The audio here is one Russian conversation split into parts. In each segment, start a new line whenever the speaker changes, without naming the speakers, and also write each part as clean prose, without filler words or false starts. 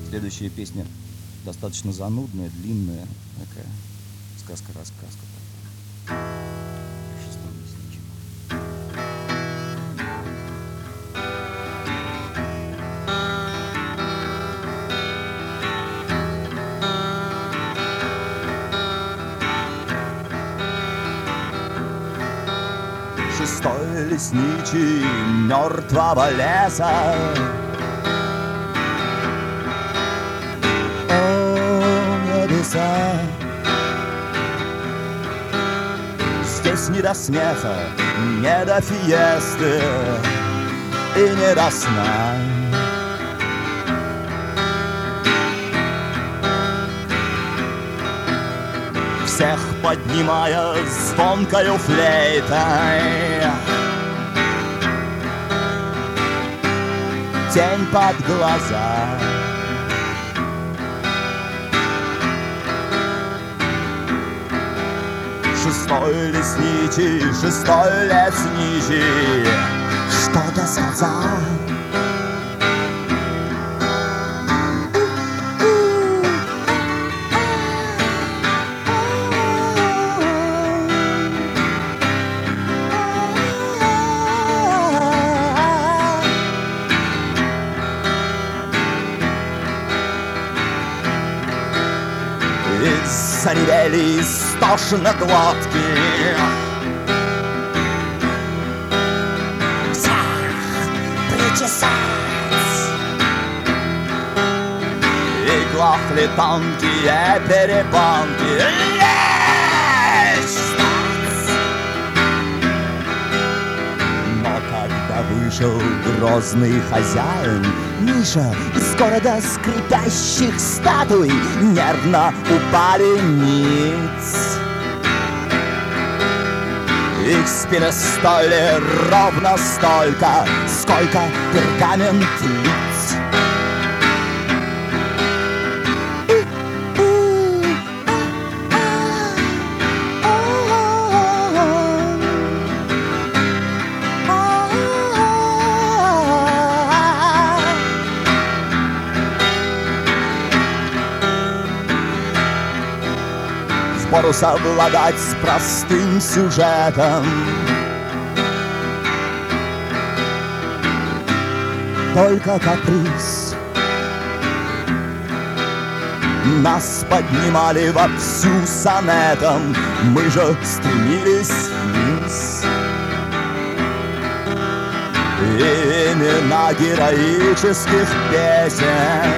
Следующая песня достаточно занудная, длинная, такая сказка-рассказка. Шестой лесничий. Шестой лесничий мертвого леса. Здесь не до смеха, не до фиесты и не до сна. Всех поднимая звонкою флейтой, тень под глаза. Шестой лесничий, шестой лесничий, что-то сказал. Заревели истошно глотки. Всех причесать. И глохли тонкие перепонки. Лечь стать. Но когда вышел грозный хозяин Миша, из города скрипящих статуй нервно упали ниц. Их спины стоили ровно столько, сколько пергамент лиц. Впору совладать с простым сюжетом. Только каприз. Нас поднимали вовсю сонетом, мы же стремились вниз. Имена героических песен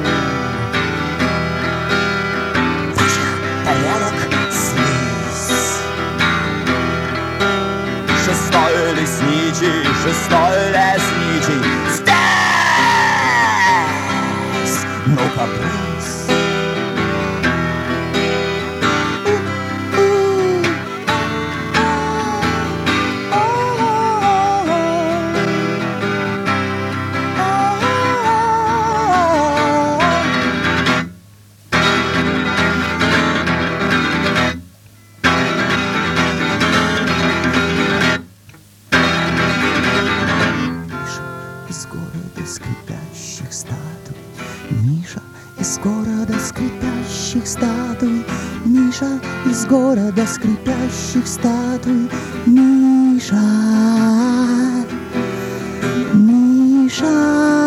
шестой лесничий, шестой лесничий, здесь, ну каприз. Скрипящих статуй, Миша из города скрипящих статуй, Миша из города скрипящих статуй, Миша, Миша.